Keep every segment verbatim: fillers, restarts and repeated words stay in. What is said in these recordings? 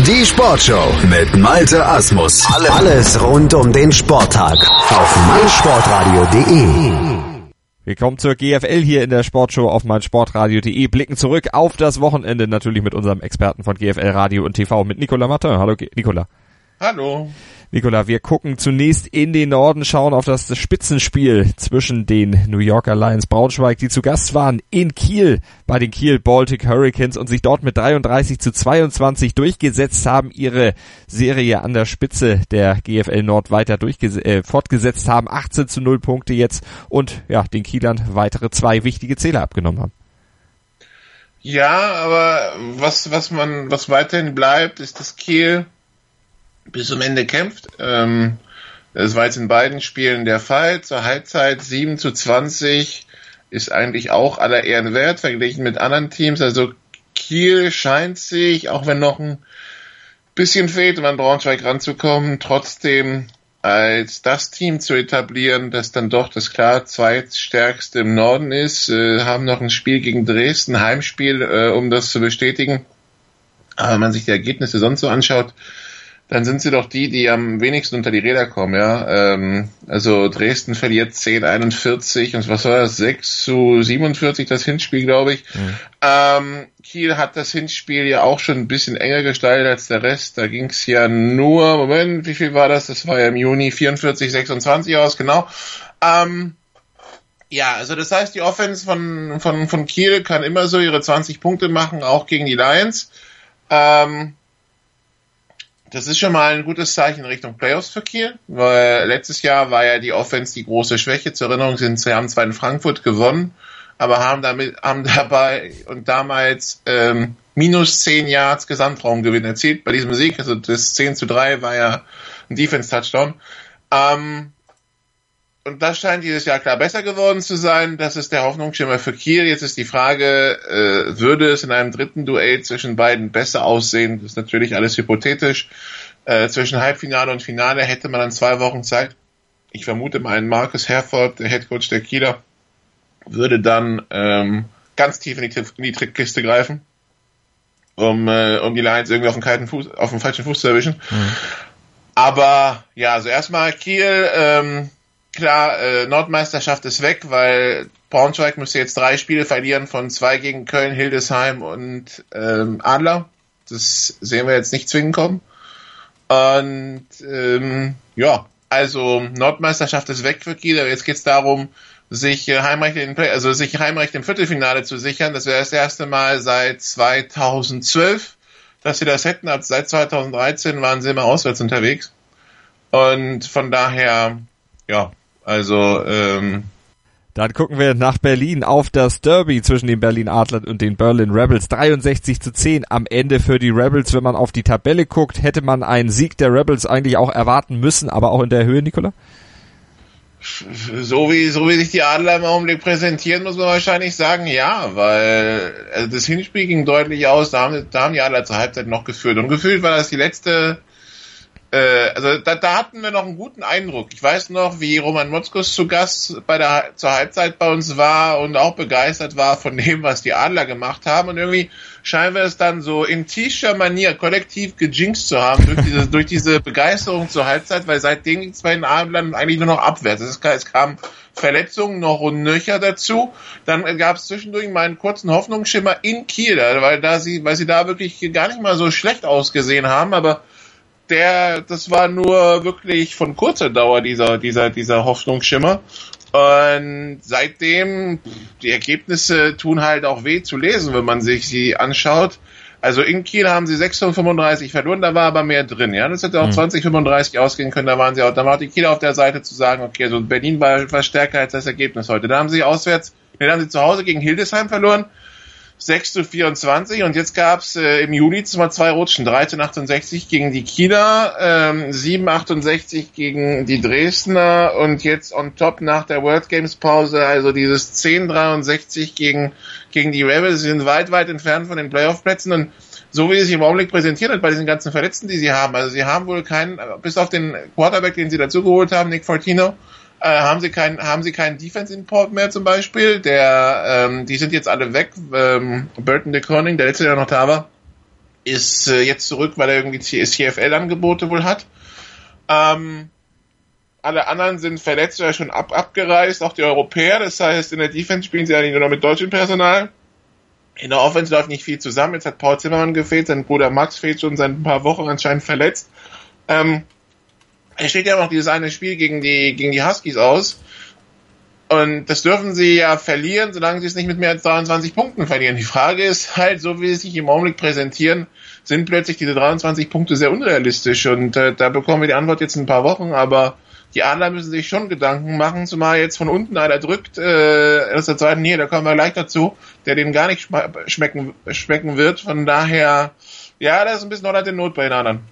Die Sportshow mit Malte Asmus. Alles rund um den Sporttag auf meinsportradio punkt de. Wir kommen zur G F L hier in der Sportshow auf meinsportradio punkt de, blicken zurück auf das Wochenende, natürlich mit unserem Experten von G F L Radio und T V, mit Nicolas Martin. Hallo Nicolas. Hallo. Nicolas, wir gucken zunächst in den Norden, schauen auf das Spitzenspiel zwischen den New Yorker Lions Braunschweig, die zu Gast waren in Kiel bei den Kiel Baltic Hurricanes und sich dort mit dreiunddreißig zu zweiundzwanzig durchgesetzt haben, ihre Serie an der Spitze der G F L Nord weiter durchges- äh, fortgesetzt haben, achtzehn zu null Punkte jetzt und ja, den Kielern weitere zwei wichtige Zähler abgenommen haben. Ja, aber was, was man, was weiterhin bleibt, ist, dass Kiel bis zum Ende kämpft. Ähm, das war jetzt in beiden Spielen der Fall. Zur Halbzeit sieben zu zwanzig ist eigentlich auch aller Ehren wert, verglichen mit anderen Teams. Also Kiel scheint sich, auch wenn noch ein bisschen fehlt, um an Braunschweig ranzukommen, trotzdem als das Team zu etablieren, das dann doch das klar zweitstärkste im Norden ist. Äh, haben noch ein Spiel gegen Dresden, Heimspiel, äh, um das zu bestätigen. Aber wenn man sich die Ergebnisse sonst so anschaut, dann sind sie doch die, die am wenigsten unter die Räder kommen, ja. Ähm, also Dresden verliert zehn einundvierzig und was war das, sechs zu siebenundvierzig das Hinspiel, glaube ich. Mhm. Ähm, Kiel hat das Hinspiel ja auch schon ein bisschen enger gestaltet als der Rest. Da ging es ja nur, Moment, wie viel war das? Das war ja im Juni vierundvierzig sechsundzwanzig aus, genau. Ähm, ja, also das heißt, die Offense von, von, von Kiel kann immer so ihre zwanzig Punkte machen, auch gegen die Lions. Ähm, Das ist schon mal ein gutes Zeichen in Richtung Playoffs für Kiel, weil letztes Jahr war ja die Offense die große Schwäche. Zur Erinnerung sind sie haben zwar in Frankfurt gewonnen, aber haben damit haben dabei und damals ähm, minus zehn Yards Gesamtraumgewinn erzielt bei diesem Sieg. Also das zehn zu drei war ja ein Defense-Touchdown. Ähm, und das scheint dieses Jahr klar besser geworden zu sein. Das ist der Hoffnungsschimmer für Kiel. Jetzt ist die Frage, äh, würde es in einem dritten Duell zwischen beiden besser aussehen? Das ist natürlich alles hypothetisch. Äh, zwischen Halbfinale und Finale hätte man dann zwei Wochen Zeit. Ich vermute mal, ein Marcus Herford, der Headcoach der Kieler, würde dann ähm, ganz tief in die, in die Trickkiste greifen, um, äh, um die Lions irgendwie auf den kalten Fuß, auf den falschen Fuß zu erwischen. Mhm. Aber ja, also erstmal Kiel, ähm, klar, äh, Nordmeisterschaft ist weg, weil Braunschweig müsste jetzt drei Spiele verlieren von zwei gegen Köln, Hildesheim und ähm, Adler. Das sehen wir jetzt nicht zwingend kommen. Und ähm, ja, also Nordmeisterschaft ist weg für Kiel, aber jetzt geht's darum, sich äh, Heimrecht in Play- also sich Heimrecht im Viertelfinale zu sichern. Das wäre das erste Mal seit zweitausendzwölf, dass sie das hätten. Ab seit zweitausenddreizehn waren sie immer auswärts unterwegs. Und von daher, ja, also ähm, dann gucken wir nach Berlin auf das Derby zwischen den Berlin Adlern und den Berlin Rebels. dreiundsechzig zu zehn am Ende für die Rebels. Wenn man auf die Tabelle guckt, hätte man einen Sieg der Rebels eigentlich auch erwarten müssen, aber auch in der Höhe, Nicolas? So wie, so wie sich die Adler im Augenblick präsentieren, muss man wahrscheinlich sagen, ja, weil also das Hinspiel ging deutlich aus, da haben, da haben die Adler zur Halbzeit noch geführt. Und gefühlt war das die letzte, äh, also da, da hatten wir noch einen guten Eindruck. Ich weiß noch, wie Roman Motzkus zu Gast bei der zur Halbzeit bei uns war und auch begeistert war von dem, was die Adler gemacht haben. Und irgendwie scheinen wir es dann so in T-Shirt Manier kollektiv gejinxt zu haben durch diese, durch diese Begeisterung zur Halbzeit, weil seitdem ging es bei den Adlern eigentlich nur noch abwärts. Es, es kamen Verletzungen noch und nöcher dazu. Dann gab es zwischendurch mal einen kurzen Hoffnungsschimmer in Kiel, weil da sie, weil sie da wirklich gar nicht mal so schlecht ausgesehen haben, aber der, das war nur wirklich von kurzer Dauer, dieser, dieser, dieser Hoffnungsschimmer. Und seitdem, die Ergebnisse tun halt auch weh zu lesen, wenn man sich sie anschaut. Also in Kiel haben sie sechs zu fünfunddreißig verloren, da war aber mehr drin, ja. Das hätte auch mhm. zwanzig fünfunddreißig ausgehen können, da waren sie auch, da war auch die Kieler auf der Seite zu sagen, okay, also Berlin war, war stärker als das Ergebnis heute. Da haben sie auswärts, nee, da haben sie zu Hause gegen Hildesheim verloren, sechs zu vierundzwanzig, und jetzt gab's äh, im Juli mal zwei Rutschen, dreizehn achtundsechzig gegen die Kieler, ähm, sieben achtundsechzig gegen die Dresdner und jetzt on top nach der World Games Pause, also dieses zehn dreiundsechzig gegen gegen die Rebels. Sie sind weit, weit entfernt von den Playoff-Plätzen, und so wie sie sich im Augenblick präsentiert hat bei diesen ganzen Verletzten, die sie haben, also sie haben wohl keinen, bis auf den Quarterback, den sie dazugeholt haben, Nick Fortino, Äh, haben sie keinen, haben sie keinen Defense-Import mehr zum Beispiel, der, ähm, die sind jetzt alle weg, ähm, Burton de Koning, der letzte Jahr noch da war, ist äh, jetzt zurück, weil er irgendwie C F L-Angebote wohl hat. Ähm, alle anderen sind verletzt oder schon ab, abgereist, auch die Europäer. Das heißt, in der Defense spielen sie eigentlich nur noch mit deutschem Personal. In der Offense läuft nicht viel zusammen. Jetzt hat Paul Zimmermann gefehlt, sein Bruder Max fehlt schon seit ein paar Wochen anscheinend verletzt. Ähm, es steht ja noch dieses eine Spiel gegen die, gegen die Huskies aus. Und das dürfen sie ja verlieren, solange sie es nicht mit mehr als dreiundzwanzig Punkten verlieren. Die Frage ist halt, so wie sie sich im Augenblick präsentieren, sind plötzlich diese dreiundzwanzig Punkte sehr unrealistisch. Und äh, da bekommen wir die Antwort jetzt in ein paar Wochen. Aber die Adler müssen sich schon Gedanken machen, zumal jetzt von unten einer drückt, äh, aus der zweiten hier, da kommen wir gleich dazu, der denen gar nicht schmecken, schmecken wird. Von daher, ja, da ist ein bisschen Holland in Not bei den anderen.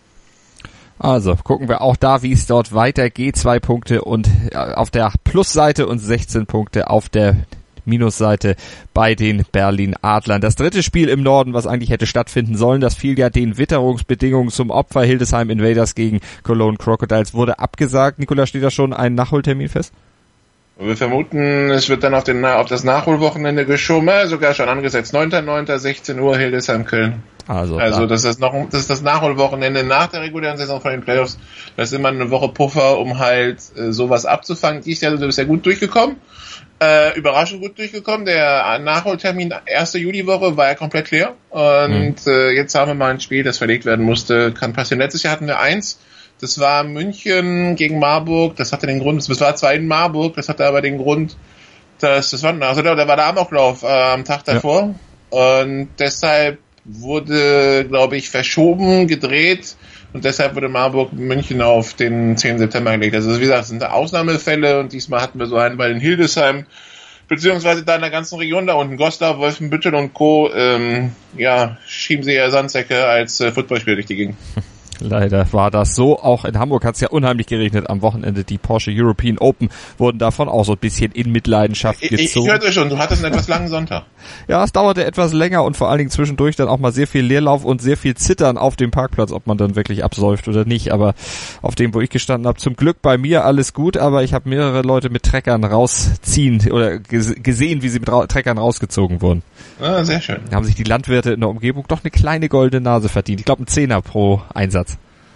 Also gucken wir auch da, wie es dort weitergeht. Zwei Punkte und auf der Plusseite und sechzehn Punkte auf der Minusseite bei den Berlin Adlern. Das dritte Spiel im Norden, was eigentlich hätte stattfinden sollen, das fiel ja den Witterungsbedingungen zum Opfer. Hildesheim Invaders gegen Cologne Crocodiles wurde abgesagt. Nikola, steht da schon ein Nachholtermin fest? Wir vermuten, es wird dann auf, den, auf das Nachholwochenende geschoben, sogar schon angesetzt. neunter neunter sechzehn Uhr Hildesheim-Köln. Also, also das ist noch, das ist das Nachholwochenende nach der regulären Saison von den Playoffs. Das ist immer eine Woche Puffer, um halt äh, sowas abzufangen. Dieses Jahr sind wir bisher gut durchgekommen. Äh, überraschend gut durchgekommen. Der Nachholtermin erste Juliwoche war ja komplett leer. Und mhm. äh, jetzt haben wir mal ein Spiel, das verlegt werden musste. Kann passieren. Letztes Jahr hatten wir eins. Das war München gegen Marburg. Das hatte den Grund, das war zwar in Marburg, das hatte aber den Grund, dass, das war, also da, da war der Amoklauf äh, am Tag davor. Ja. Und deshalb wurde, glaube ich, verschoben, gedreht. Und deshalb wurde Marburg München auf den zehnten September gelegt. Also wie gesagt, das sind Ausnahmefälle und diesmal hatten wir so einen bei den Hildesheim, beziehungsweise da in der ganzen Region da unten, Goslar, Wolfenbüttel und Co. Ähm, ja, schieben sie ja Sandsäcke als äh, Footballspieler durch die Gegend. Leider war das so. Auch in Hamburg hat es ja unheimlich geregnet am Wochenende. Die Porsche European Open wurden davon auch so ein bisschen in Mitleidenschaft gezogen. Ich, ich hörte schon, du hattest einen etwas langen Sonntag. Ja, es dauerte etwas länger und vor allen Dingen zwischendurch dann auch mal sehr viel Leerlauf und sehr viel Zittern auf dem Parkplatz, ob man dann wirklich absäuft oder nicht. Aber auf dem, wo ich gestanden habe, zum Glück bei mir alles gut, aber ich habe mehrere Leute mit Treckern rausziehen oder gesehen, wie sie mit Ra- Treckern rausgezogen wurden. Ah, sehr schön. Da haben sich die Landwirte in der Umgebung doch eine kleine goldene Nase verdient. Ich glaube, ein Zehner pro Einsatz.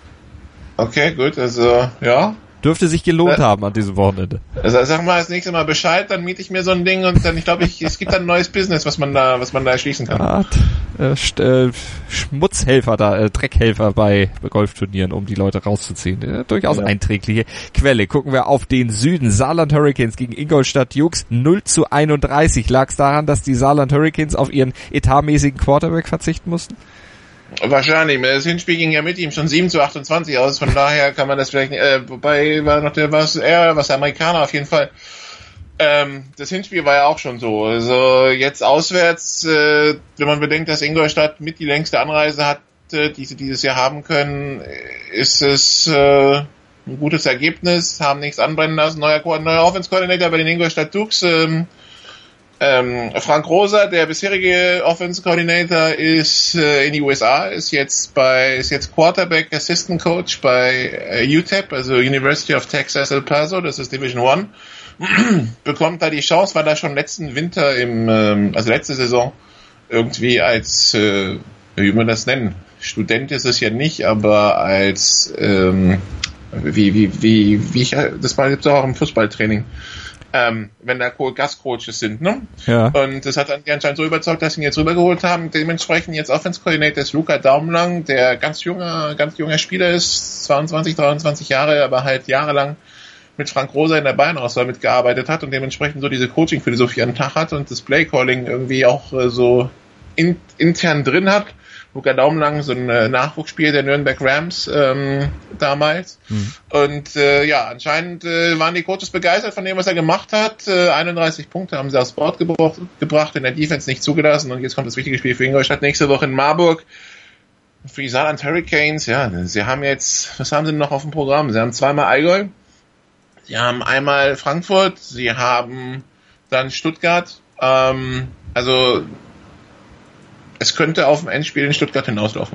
Okay, gut, also, ja. Dürfte sich gelohnt äh, haben an diesem Wochenende. Also sag mal das nächste Mal Bescheid, dann miete ich mir so ein Ding und dann, ich glaube, ich, es gibt dann ein neues Business, was man da, was man da erschließen kann. Ja, äh, st- äh, Schmutzhelfer da, äh, Dreckhelfer bei Golfturnieren, um die Leute rauszuziehen. Äh, durchaus ja. Einträgliche Quelle. Gucken wir auf den Süden. Saarland Hurricanes gegen Ingolstadt Dukes. null zu einunddreißig. Lag es daran, dass die Saarland Hurricanes auf ihren etatmäßigen Quarterback verzichten mussten? Wahrscheinlich. Das Hinspiel ging ja mit ihm schon sieben zu achtundzwanzig aus, von daher kann man das vielleicht nicht, äh, wobei war noch der, was, er, was der Amerikaner auf jeden Fall. Ähm, das Hinspiel war ja auch schon so. Also jetzt auswärts, äh, wenn man bedenkt, dass Ingolstadt mit die längste Anreise hat, äh, die sie dieses Jahr haben können, ist es, äh, ein gutes Ergebnis, haben nichts anbrennen lassen. Neuer, neuer Offense-Coordinator bei den Ingolstadt Dukes, ähm, Ähm, Frank Rosa, der bisherige Offense Coordinator, ist äh, in die U S A, ist jetzt bei ist jetzt Quarterback Assistant Coach bei äh, U T E P, also University of Texas El Paso, das ist Division One. Bekommt da die Chance, war da schon letzten Winter im ähm, also letzte Saison irgendwie als äh, wie will man das nennen? Student ist es ja nicht, aber als ähm, wie wie wie wie ich das war jetzt auch im Fußballtraining. Ähm, wenn da Gastcoaches sind, ne? Ja. Und das hat dann anscheinend so überzeugt, dass sie ihn jetzt rübergeholt haben. Dementsprechend jetzt Offense Coordinator ist Luca Daumenlang, der ganz junger, ganz junger Spieler ist, zweiundzwanzig, dreiundzwanzig Jahre, aber halt jahrelang mit Frank Rosa in der Bayern-Auswahl mitgearbeitet hat und dementsprechend so diese Coaching-Philosophie an den Tag hat und das Play-Calling irgendwie auch äh, so in, intern drin hat. Luca Daumenlang, so ein äh, Nachwuchsspieler der Nürnberg Rams ähm, damals. Mhm. Und äh, ja, anscheinend äh, waren die Coaches begeistert von dem, was er gemacht hat. Äh, einunddreißig Punkte haben sie aufs Board gebra- gebracht, in der Defense nicht zugelassen. Und jetzt kommt das wichtige Spiel für Ingolstadt nächste Woche in Marburg. Für die Saarland Hurricanes, ja, sie haben jetzt, was haben sie noch auf dem Programm? Sie haben zweimal Allgäu, sie haben einmal Frankfurt, sie haben dann Stuttgart. Ähm, also es könnte auf dem Endspiel in Stuttgart hinauslaufen.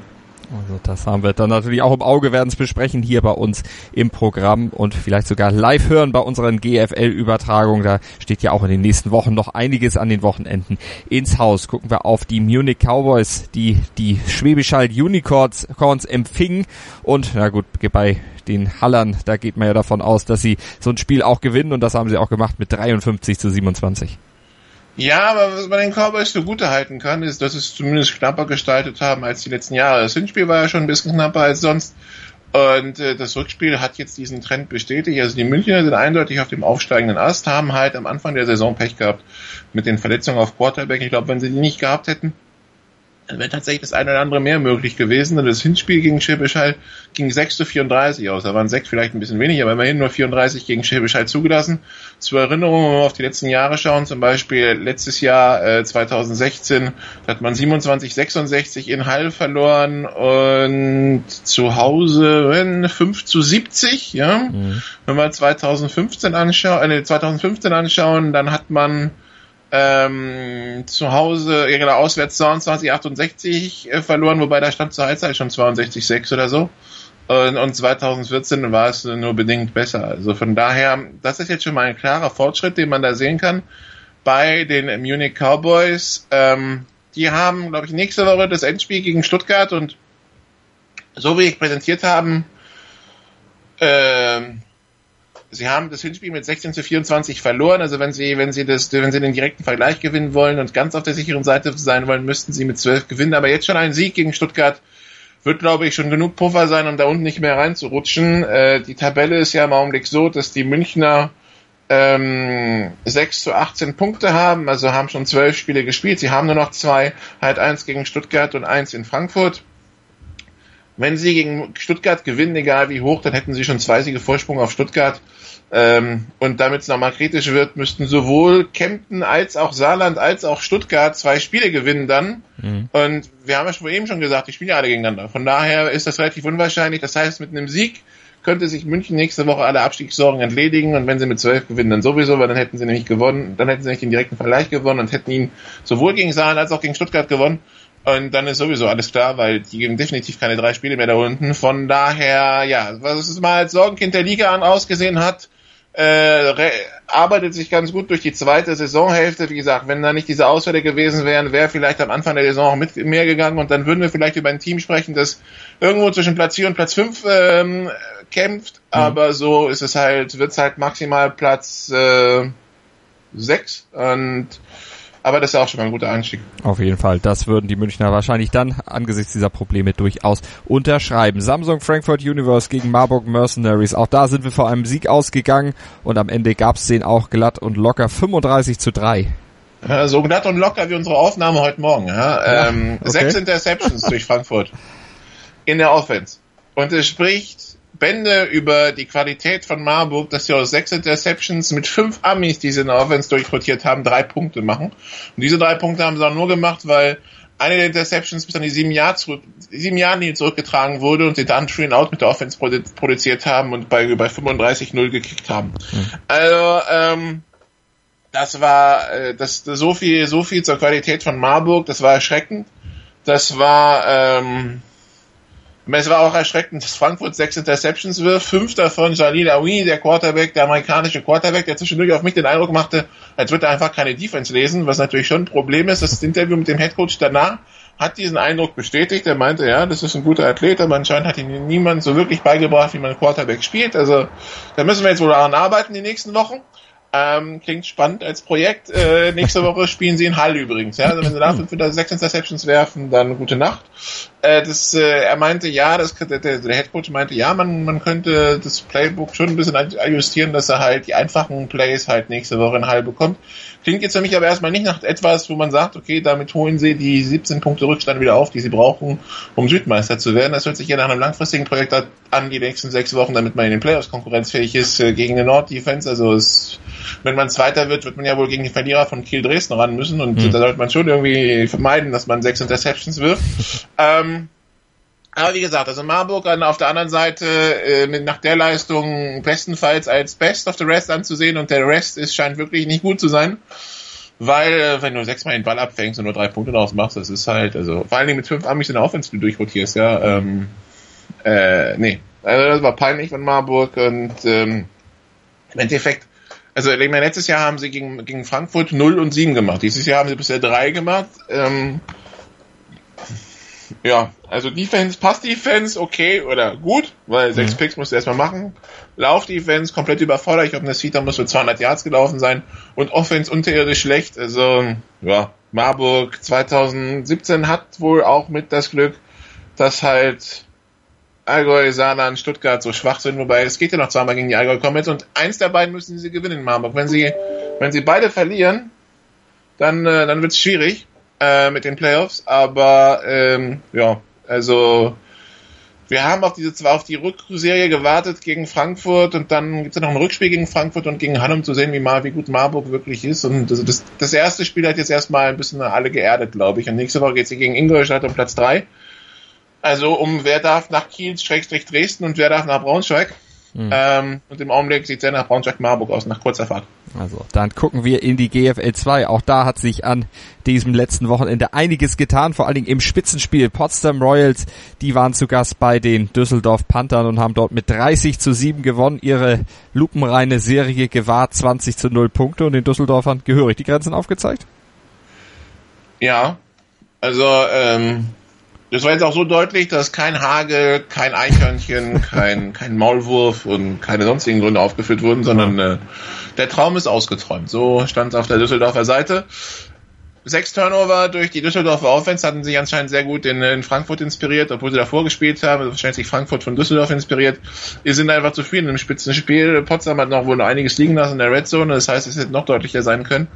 Also das haben wir dann natürlich auch im Auge, werden es besprechen hier bei uns im Programm und vielleicht sogar live hören bei unseren G F L-Übertragungen. Da steht ja auch in den nächsten Wochen noch einiges an den Wochenenden ins Haus. Gucken wir auf die Munich Cowboys, die die Schwäbisch Hall Unicorns empfingen. Und na gut, bei den Hallern, da geht man ja davon aus, dass sie so ein Spiel auch gewinnen und das haben sie auch gemacht mit dreiundfünfzig zu siebenundzwanzig. Ja, aber was man den Cowboys zugute halten kann, ist, dass sie es zumindest knapper gestaltet haben als die letzten Jahre. Das Hinspiel war ja schon ein bisschen knapper als sonst. Und äh, das Rückspiel hat jetzt diesen Trend bestätigt. Also die Münchner sind eindeutig auf dem aufsteigenden Ast, haben halt am Anfang der Saison Pech gehabt mit den Verletzungen auf Quarterback. Ich glaube, wenn sie die nicht gehabt hätten, dann wäre tatsächlich das eine oder andere mehr möglich gewesen. Und das Hinspiel gegen Schwäbisch Hall ging sechs zu vierunddreißig aus. Da waren sechs vielleicht ein bisschen wenig, aber immerhin nur vierunddreißig gegen Schwäbisch Hall zugelassen. Zur Erinnerung, wenn wir auf die letzten Jahre schauen, zum Beispiel letztes Jahr äh, zweitausendsechzehn, da hat man siebenundzwanzig sechsundsechzig in Hall verloren und zu Hause fünf zu siebzig. Ja? Mhm. Wenn wir zweitausendfünfzehn anschauen, äh, zweitausendfünfzehn anschauen, dann hat man Ähm, zu Hause, ihre auswärts zweiundzwanzig achtundsechzig äh, verloren, wobei da stand zur Halbzeit schon zweiundsechzig sechs oder so. Und, und zweitausendvierzehn war es nur bedingt besser. Also von daher, das ist jetzt schon mal ein klarer Fortschritt, den man da sehen kann bei den Munich Cowboys. Ähm, die haben, glaube ich, nächste Woche das Endspiel gegen Stuttgart und so wie ich präsentiert haben, ähm, sie haben das Hinspiel mit sechzehn zu vierundzwanzig verloren. Also wenn sie, wenn sie das, wenn sie den direkten Vergleich gewinnen wollen und ganz auf der sicheren Seite sein wollen, müssten sie mit zwölf gewinnen. Aber jetzt schon ein Sieg gegen Stuttgart wird, glaube ich, schon genug Puffer sein, um da unten nicht mehr reinzurutschen. Äh, die Tabelle ist ja im Augenblick so, dass die Münchner ähm, sechs zu achtzehn Punkte haben, also haben schon zwölf Spiele gespielt. Sie haben nur noch zwei, halt eins gegen Stuttgart und eins in Frankfurt. Wenn sie gegen Stuttgart gewinnen, egal wie hoch, dann hätten sie schon zwei Siege Vorsprung auf Stuttgart. Ähm, und damit es nochmal kritisch wird, müssten sowohl Kempten als auch Saarland als auch Stuttgart zwei Spiele gewinnen dann. Mhm. Und wir haben ja schon eben schon gesagt, die spielen ja alle gegeneinander. Von daher ist das relativ unwahrscheinlich. Das heißt, mit einem Sieg könnte sich München nächste Woche alle Abstiegssorgen entledigen. Und wenn sie mit zwölf gewinnen, dann sowieso, weil dann hätten sie nämlich gewonnen. Dann hätten sie nicht den direkten Vergleich gewonnen und hätten ihn sowohl gegen Saarland als auch gegen Stuttgart gewonnen. Und dann ist sowieso alles klar, weil die geben definitiv keine drei Spiele mehr da unten. Von daher, ja, was es mal als Sorgenkind der Liga an ausgesehen hat, äh, re- arbeitet sich ganz gut durch die zweite Saisonhälfte. Wie gesagt, wenn da nicht diese Ausfälle gewesen wären, wäre vielleicht am Anfang der Saison auch mit mehr gegangen und dann würden wir vielleicht über ein Team sprechen, das irgendwo zwischen Platz vier und Platz fünf ähm, kämpft. Mhm. Aber so ist es halt, wird's halt maximal Platz äh, sechs und aber das ist ja auch schon mal ein guter Einstieg. Auf jeden Fall, das würden die Münchner wahrscheinlich dann angesichts dieser Probleme durchaus unterschreiben. Samsung Frankfurt Universe gegen Marburg Mercenaries. Auch da sind wir vor einem Sieg ausgegangen und am Ende gab's den auch glatt und locker fünfunddreißig zu drei. Ja, so glatt und locker wie unsere Aufnahme heute Morgen. Ja? Ja, ähm, okay. Sechs Interceptions durch Frankfurt in der Offense. Und es spricht Bände über die Qualität von Marburg, dass sie aus sechs Interceptions mit fünf Amis, die sie in der Offense durchrotiert haben, drei Punkte machen. Und diese drei Punkte haben sie auch nur gemacht, weil eine der Interceptions bis an die sieben Jahr zurück, sieben Jahren zurückgetragen wurde und sie dann Three and Out mit der Offense produziert haben und bei, bei fünfunddreißig null gekickt haben. Mhm. Also, ähm, das war, äh, das, so viel, so viel zur Qualität von Marburg, das war erschreckend. Das war, ähm, es war auch erschreckend, dass Frankfurt sechs Interceptions wirft, fünf davon Jalil Aoui, der Quarterback, der amerikanische Quarterback, der zwischendurch auf mich den Eindruck machte, als würde er einfach keine Defense lesen, was natürlich schon ein Problem ist. Das Interview mit dem Headcoach danach hat diesen Eindruck bestätigt. Er meinte, ja, das ist ein guter Athlet, aber anscheinend hat ihm niemand so wirklich beigebracht, wie man Quarterback spielt. Also da müssen wir jetzt wohl daran arbeiten die nächsten Wochen. Ähm, klingt spannend als Projekt. Äh, nächste Woche spielen sie in Hall übrigens. Ja? Also wenn sie da fünf oder sechs Interceptions werfen, dann gute Nacht. Äh, das, äh, er meinte, ja, das, der, der Headcoach meinte, ja, man, man könnte das Playbook schon ein bisschen adjustieren, dass er halt die einfachen Plays halt nächste Woche in Hall bekommt. Klingt jetzt für mich aber erstmal nicht nach etwas, wo man sagt, okay, damit holen sie die siebzehn Punkte Rückstand wieder auf, die sie brauchen, um Südmeister zu werden. Das hört sich ja nach einem langfristigen Projekt an, die nächsten sechs Wochen, damit man in den Playoffs konkurrenzfähig ist äh, gegen eine Nord-Defense. Also es, wenn man Zweiter wird, wird man ja wohl gegen die Verlierer von Kiel Dresden ran müssen und mhm. da sollte man schon irgendwie vermeiden, dass man sechs Interceptions wirft. ähm, Aber wie gesagt, also Marburg dann auf der anderen Seite äh, mit nach der Leistung bestenfalls als Best of the Rest anzusehen und der Rest ist scheint wirklich nicht gut zu sein. Weil, wenn du sechsmal den Ball abfängst und nur drei Punkte daraus machst, das ist halt, also, vor allen Dingen mit fünf Amis in der Offense, die du durchrotierst, ja, ähm, äh, nee. Also, das war peinlich von Marburg und, ähm, im Endeffekt, also, ich meine, letztes Jahr haben sie gegen, gegen Frankfurt null und sieben gemacht. Dieses Jahr haben sie bisher drei gemacht, ähm, ja, also Defense, Pass-Defense, okay oder gut, weil sechs Picks musst du erstmal machen. Lauf-Defense, komplett überfordert. Ich glaube, Nesvita muss für zweihundert Yards gelaufen sein. Und Offense unterirdisch schlecht. Also, ja, Marburg zwanzig siebzehn hat wohl auch mit das Glück, dass halt Allgäu, Saarland, Stuttgart so schwach sind. Wobei, es geht ja noch zweimal gegen die Allgäu Comets und eins der beiden müssen sie gewinnen in Marburg. Wenn sie, wenn sie beide verlieren, dann, äh, dann wird's schwierig. Äh, mit den Playoffs, aber ähm, ja, also wir haben auf diese zwar auf die Rückserie gewartet gegen Frankfurt und dann gibt es ja noch ein Rückspiel gegen Frankfurt und gegen Hamm, um zu sehen, wie mal wie gut Marburg wirklich ist. Und also das, das erste Spiel hat jetzt erstmal ein bisschen alle geerdet, glaube ich. Und nächste Woche geht es gegen Ingolstadt um Platz drei. Also um wer darf nach Kiel, Schrägstrich Dresden und wer darf nach Braunschweig. Mhm. Ähm, und im Augenblick sieht es sehr nach Braunschweig-Marburg aus, nach kurzer Fahrt. Also, dann gucken wir in die G F L zwei. Auch da hat sich an diesem letzten Wochenende einiges getan, vor allen Dingen im Spitzenspiel. Potsdam Royals, die waren zu Gast bei den Düsseldorf Panthern und haben dort mit dreißig zu sieben gewonnen, ihre lupenreine Serie gewahrt, zwanzig zu null Punkte und den Düsseldorfern gehörig die Grenzen aufgezeigt? Ja, also, ähm, das war jetzt auch so deutlich, dass kein Hagel, kein Eichhörnchen, kein, kein Maulwurf und keine sonstigen Gründe aufgeführt wurden, sondern äh, der Traum ist ausgeträumt. So stand es auf der Düsseldorfer Seite. Sechs Turnover durch die Düsseldorfer Offense hatten sich anscheinend sehr gut in, in Frankfurt inspiriert, obwohl sie davor gespielt haben. Also wahrscheinlich sich Frankfurt von Düsseldorf inspiriert. Die sind einfach zufrieden im Spitzenspiel. Potsdam hat noch wohl einiges liegen lassen in der Red Zone. Das heißt, es hätte noch deutlicher sein können.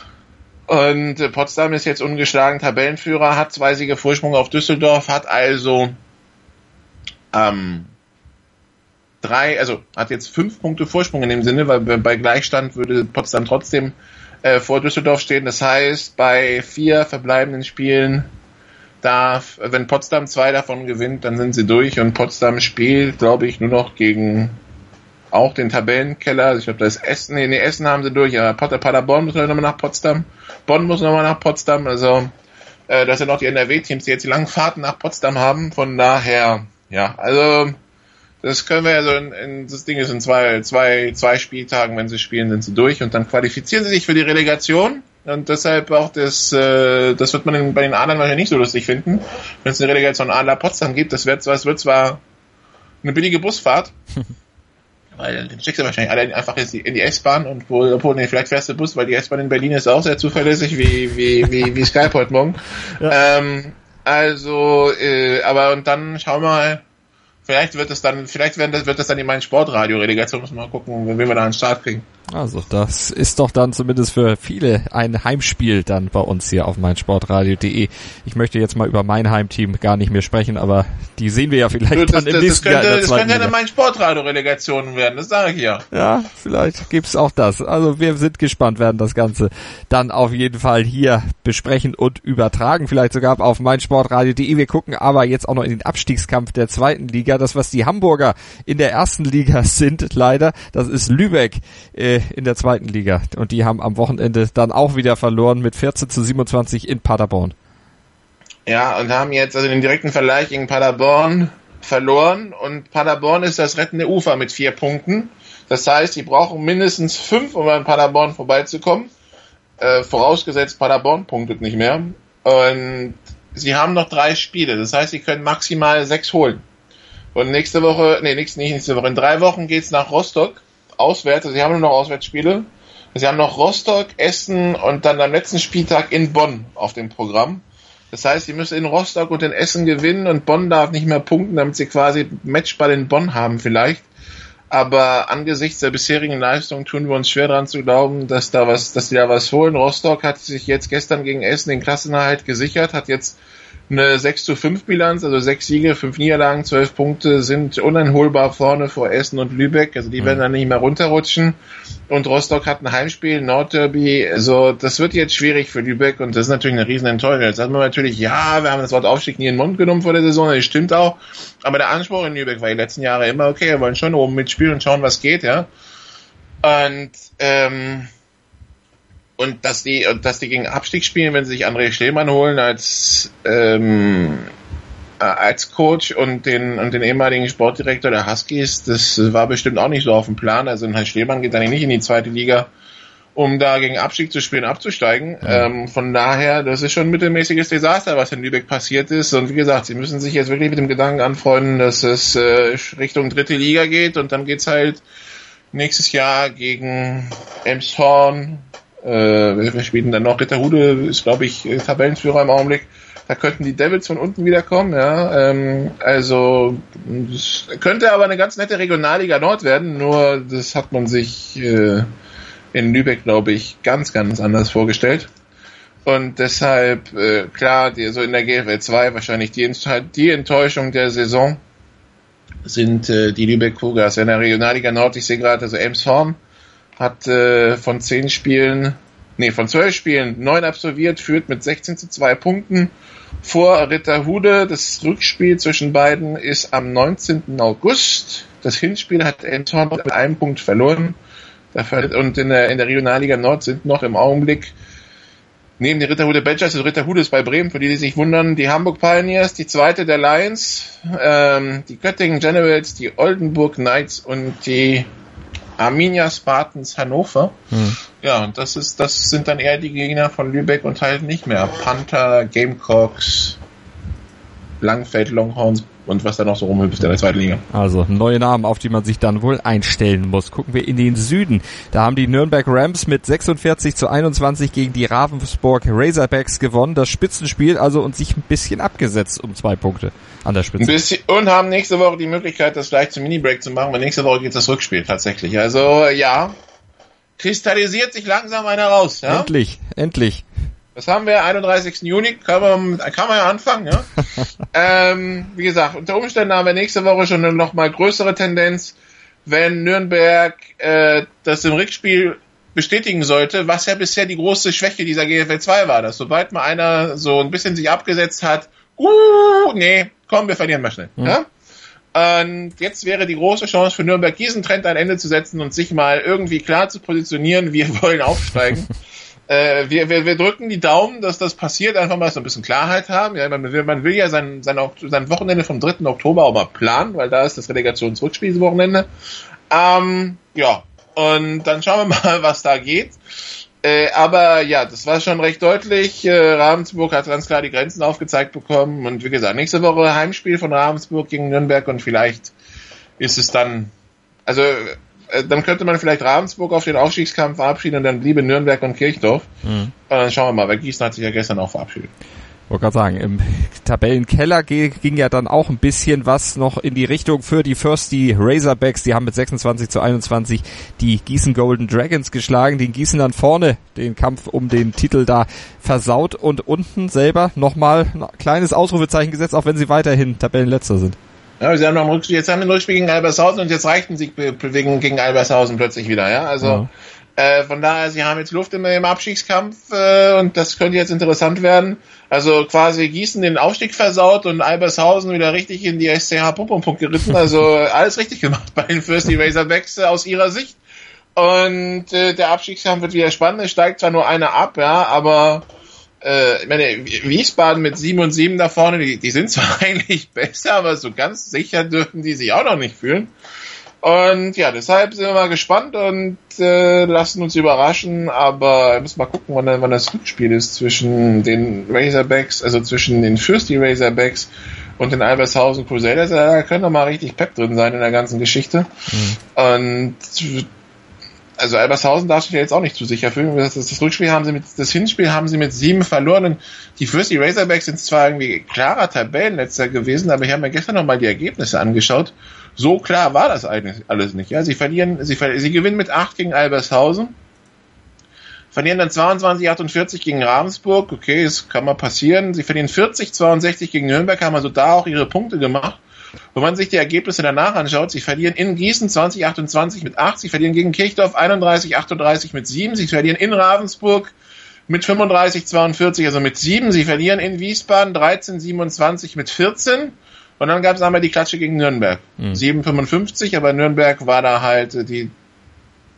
Und äh, Potsdam ist jetzt ungeschlagen Tabellenführer, hat zwei Siege Vorsprung auf Düsseldorf, hat also ähm, drei, also hat jetzt fünf Punkte Vorsprung in dem Sinne, weil bei Gleichstand würde Potsdam trotzdem äh, vor Düsseldorf stehen. Das heißt, bei vier verbleibenden Spielen darf, wenn Potsdam zwei davon gewinnt, dann sind sie durch und Potsdam spielt, glaube ich, nur noch gegen auch den Tabellenkeller. Also ich glaube, das Essen, nee, nee, Essen haben sie durch, aber Paderborn muss nochmal nach Potsdam, Bonn muss nochmal nach Potsdam, also äh, das sind noch die N R W-Teams, die jetzt die langen Fahrten nach Potsdam haben, von daher, ja, also das können wir ja so in, in das Ding ist in zwei, zwei, zwei Spieltagen, wenn sie spielen, sind sie durch und dann qualifizieren sie sich für die Relegation und deshalb auch das, äh, das wird man in, bei den Adlern wahrscheinlich nicht so lustig finden, wenn es eine Relegation Adler Potsdam gibt, das wird zwar, es wird zwar eine billige Busfahrt, weil dann steckst du wahrscheinlich alle einfach in die S-Bahn und wohl, obwohl, nee, vielleicht fährst du Bus, weil die S-Bahn in Berlin ist auch sehr zuverlässig, wie, wie, wie, wie Skype heute Morgen. Ja. Ähm, also, äh, aber und dann schau mal, vielleicht wird es dann, vielleicht wird das, wird das dann in meinen Sportradio-Relegation, muss man mal gucken, wen wir da an den Start kriegen. Also, das ist doch dann zumindest für viele ein Heimspiel dann bei uns hier auf meinsportradio punkt de. Ich möchte jetzt mal über mein Heimteam gar nicht mehr sprechen, aber die sehen wir ja vielleicht du, das, dann im das, nächsten das könnte, Jahr in der zweiten Das könnte ja mein Sportradio-Relegation werden, das sage ich ja. Ja, vielleicht gibt's auch das. Also wir sind gespannt, werden das Ganze dann auf jeden Fall hier besprechen und übertragen, vielleicht sogar auf meinsportradio punkt de. Wir gucken aber jetzt auch noch in den Abstiegskampf der zweiten Liga. Das, was die Hamburger in der ersten Liga sind, leider, das ist Lübeck äh, in der zweiten Liga. Und die haben am Wochenende dann auch wieder verloren mit vierzehn zu siebenundzwanzig in Paderborn. Ja, und haben jetzt also den direkten Vergleich gegen Paderborn verloren. Und Paderborn ist das rettende Ufer mit vier Punkten. Das heißt, die brauchen mindestens fünf, um an Paderborn vorbeizukommen. Äh, vorausgesetzt, Paderborn punktet nicht mehr. Und sie haben noch drei Spiele. Das heißt, sie können maximal sechs holen. Und nächste Woche, nee, nächste, nicht nächste Woche, in drei Wochen geht's nach Rostock. Auswärts, also sie haben nur noch Auswärtsspiele. Sie haben noch Rostock, Essen und dann am letzten Spieltag in Bonn auf dem Programm. Das heißt, sie müssen in Rostock und in Essen gewinnen und Bonn darf nicht mehr punkten, damit sie quasi Matchball in Bonn haben vielleicht. Aber angesichts der bisherigen Leistung tun wir uns schwer daran zu glauben, dass da was, dass die da was holen. Rostock hat sich jetzt gestern gegen Essen den Klassenerhalt gesichert, hat jetzt eine sechs zu fünf Bilanz, also sechs Siege, fünf Niederlagen, zwölf Punkte, sind uneinholbar vorne vor Essen und Lübeck, also die mhm. werden dann nicht mehr runterrutschen. Und Rostock hat ein Heimspiel, Nordderby, also das wird jetzt schwierig für Lübeck und das ist natürlich eine riesen Enttäuschung. Jetzt sagt man natürlich, ja, wir haben das Wort Aufstieg nie in den Mund genommen vor der Saison, das stimmt auch, aber der Anspruch in Lübeck war die letzten Jahre immer, okay, wir wollen schon oben mitspielen und schauen, was geht, ja. Und ähm, und dass die, und dass die gegen Abstieg spielen, wenn sie sich André Schliemann holen als, ähm, als Coach und den, und den ehemaligen Sportdirektor der Huskies, das war bestimmt auch nicht so auf dem Plan. Also Herr Schliemann geht dann nicht in die zweite Liga, um da gegen Abstieg zu spielen, abzusteigen. Mhm. Ähm, von daher, das ist schon ein mittelmäßiges Desaster, was in Lübeck passiert ist. Und wie gesagt, sie müssen sich jetzt wirklich mit dem Gedanken anfreunden, dass es äh, Richtung dritte Liga geht. Und dann geht's halt nächstes Jahr gegen Elmshorn. Äh, wir spielen dann noch. Ritterhude ist, glaube ich, Tabellenführer im Augenblick. Da könnten die Devils von unten wiederkommen. Ja. Ähm, also es könnte aber eine ganz nette Regionalliga Nord werden. Nur das hat man sich... Äh, in Lübeck, glaube ich, ganz, ganz anders vorgestellt. Und deshalb, äh, klar, die, so in der G F L zwei wahrscheinlich die, die Enttäuschung der Saison sind äh, die Lübeck Cougars. In der Regionalliga Nord, ich sehe gerade, also Elmshorn hat äh, von zehn Spielen, nee, von zwölf Spielen neun absolviert, führt mit sechzehn zu zwei Punkten vor Ritterhude. Das Rückspiel zwischen beiden ist am neunzehnten August. Das Hinspiel hat Elmshorn mit einem Punkt verloren. Und in der, in der Regionalliga Nord sind noch im Augenblick neben den Ritterhude Badgers, also Ritterhude ist bei Bremen, für die, die sich wundern, die Hamburg Pioneers, die zweite der Lions, ähm, die Göttingen Generals, die Oldenburg Knights und die Arminia Spartans Hannover. Hm. Ja, und das ist, das sind dann eher die Gegner von Lübeck und halt nicht mehr Panther, Gamecocks, Langfeld, Longhorns und was da noch so rumhüpft in der zweiten Liga. Also neue Namen, auf die man sich dann wohl einstellen muss. Gucken wir in den Süden. Da haben die Nürnberg Rams mit sechsundvierzig zu einundzwanzig gegen die Ravensburg Razorbacks gewonnen. Das Spitzenspiel also und sich ein bisschen abgesetzt um zwei Punkte an der Spitze. Ein bisschen, und haben nächste Woche die Möglichkeit, das gleich zum Mini-Break zu machen, weil nächste Woche geht das Rückspiel tatsächlich. Also ja, kristallisiert sich langsam einer raus. Ja? Endlich, endlich. Das haben wir, einunddreißigsten Juni, kann man, kann man ja anfangen, ja. ähm, wie gesagt, unter Umständen haben wir nächste Woche schon eine noch mal größere Tendenz, wenn Nürnberg äh, das im Rückspiel bestätigen sollte, was ja bisher die große Schwäche dieser G F L zwei war, dass sobald mal einer so ein bisschen sich abgesetzt hat, uh, nee, komm, wir verlieren mal schnell, mhm. ja. Und jetzt wäre die große Chance für Nürnberg, diesen Trend ein Ende zu setzen und sich mal irgendwie klar zu positionieren, wir wollen aufsteigen. Äh, wir, wir, wir drücken die Daumen, dass das passiert, einfach mal so ein bisschen Klarheit haben. Ja, man, will, man will ja sein, sein, sein Wochenende vom dritten Oktober auch mal planen, weil da ist das Relegationsrückspiel dieses Wochenende. Ähm, ja, und dann schauen wir mal, was da geht. Äh, aber ja, das war schon recht deutlich. Äh, Ravensburg hat ganz klar die Grenzen aufgezeigt bekommen. Und wie gesagt, nächste Woche Heimspiel von Ravensburg gegen Nürnberg und vielleicht ist es dann, also dann könnte man vielleicht Ravensburg auf den Aufstiegskampf verabschieden und dann bliebe Nürnberg und Kirchdorf. Mhm. Und dann schauen wir mal, weil Gießen hat sich ja gestern auch verabschiedet. Ich wollte gerade sagen, im Tabellenkeller ging ja dann auch ein bisschen was noch in die Richtung für die Firsty Razorbacks. Die haben mit sechsundzwanzig zu einundzwanzig die Gießen Golden Dragons geschlagen. Den Gießen dann vorne den Kampf um den Titel da versaut und unten selber nochmal ein kleines Ausrufezeichen gesetzt, auch wenn sie weiterhin Tabellenletzter sind. Ja, sie haben noch ein Rückspiel, jetzt haben wir ein Rückspiel gegen Albershausen und jetzt reichten sie wegen, gegen Albershausen plötzlich wieder, ja, also, ja. Äh, von daher, sie haben jetzt Luft im, im Abstiegskampf, äh, und das könnte jetzt interessant werden, also quasi Gießen den Aufstieg versaut und Albershausen wieder richtig in die S C H Pum-Pum-Punkt geritten, also alles richtig gemacht bei den Firsty Razorbacks äh, aus ihrer Sicht und äh, der Abstiegskampf wird wieder spannend, es steigt zwar nur einer ab, ja, aber Äh, ich meine, Wiesbaden mit sieben und sieben da vorne, die, die sind zwar eigentlich besser, aber so ganz sicher dürfen die sich auch noch nicht fühlen. Und ja, deshalb sind wir mal gespannt und äh, lassen uns überraschen, aber wir müssen mal gucken, wann, wann das Rückspiel ist zwischen den Razorbacks, also zwischen den Firsty Razorbacks und den Albershausen Crusaders. Da können doch mal richtig Pep drin sein in der ganzen Geschichte. Mhm. Und also Albershausen darf sich ja jetzt auch nicht zu sicher fühlen. Das, das Rückspiel haben sie mit, das Hinspiel haben sie mit sieben verloren. Und die Firsty Razorbacks sind zwar irgendwie klarer Tabellenletzter gewesen, aber ich habe mir gestern nochmal die Ergebnisse angeschaut. So klar war das eigentlich alles nicht. Ja, sie verlieren, sie, sie gewinnen mit acht gegen Albershausen, verlieren dann zweiundzwanzig achtundvierzig gegen Ravensburg. Okay, das kann mal passieren. Sie verlieren vierzig zweiundsechzig gegen Nürnberg, haben also da auch ihre Punkte gemacht. Wenn man sich die Ergebnisse danach anschaut, sie verlieren in Gießen zwanzig achtundzwanzig mit acht, sie verlieren gegen Kirchdorf einunddreißig achtunddreißig mit sieben, sie verlieren in Ravensburg mit fünfunddreißig zweiundvierzig, also mit sieben, sie verlieren in Wiesbaden dreizehn siebenundzwanzig mit vierzehn und dann gab es einmal die Klatsche gegen Nürnberg, mhm. sieben fünfundfünfzig, aber Nürnberg war da halt die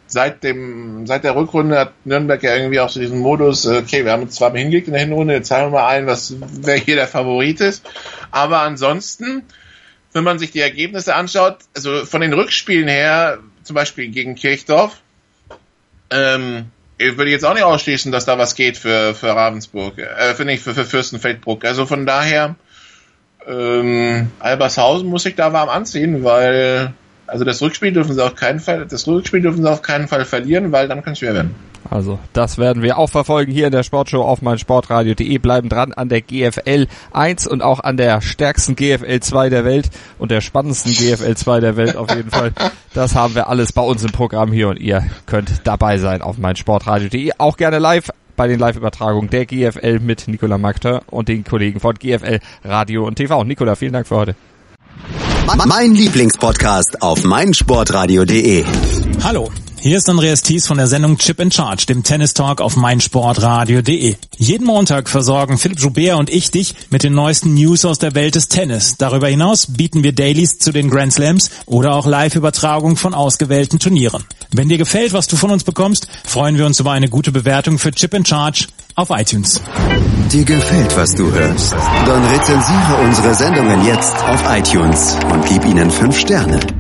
seit dem, seit der Rückrunde hat Nürnberg ja irgendwie auch so diesen Modus, okay, wir haben uns zwar hingelegt in der Hinrunde, jetzt zeigen wir mal ein, was, wer hier der Favorit ist. Aber ansonsten, wenn man sich die Ergebnisse anschaut, also von den Rückspielen her, zum Beispiel gegen Kirchdorf, ähm, würde ich jetzt auch nicht ausschließen, dass da was geht für, für Ravensburg, äh, finde ich, für, für Fürstenfeldbruck. Also von daher, ähm, Albershausen muss ich da warm anziehen, weil, also das Rückspiel dürfen sie auf keinen Fall, das Rückspiel dürfen sie auf keinen Fall verlieren, weil dann kann es schwer werden. Also, das werden wir auch verfolgen hier in der Sportshow auf meinsportradio punkt de. Bleiben dran an der G F L eins und auch an der stärksten G F L zwei der Welt und der spannendsten G F L zwei der Welt auf jeden Fall. Das haben wir alles bei uns im Programm hier und ihr könnt dabei sein auf meinsportradio punkt de. Auch gerne live bei den Live-Übertragungen der G F L mit Nicolas Martin und den Kollegen von G F L Radio und T V. Nicolas, vielen Dank für heute. Mein Lieblingspodcast auf meinsportradio punkt de. Hallo, hier ist Andreas Thies von der Sendung Chip in Charge, dem Tennis-Talk auf meinsportradio punkt de. Jeden Montag versorgen Philipp Joubert und ich dich mit den neuesten News aus der Welt des Tennis. Darüber hinaus bieten wir Dailies zu den Grand Slams oder auch Live-Übertragung von ausgewählten Turnieren. Wenn dir gefällt, was du von uns bekommst, freuen wir uns über eine gute Bewertung für Chip in Charge auf iTunes. Dir gefällt, was du hörst? Dann rezensiere unsere Sendungen jetzt auf iTunes und gib ihnen fünf Sterne.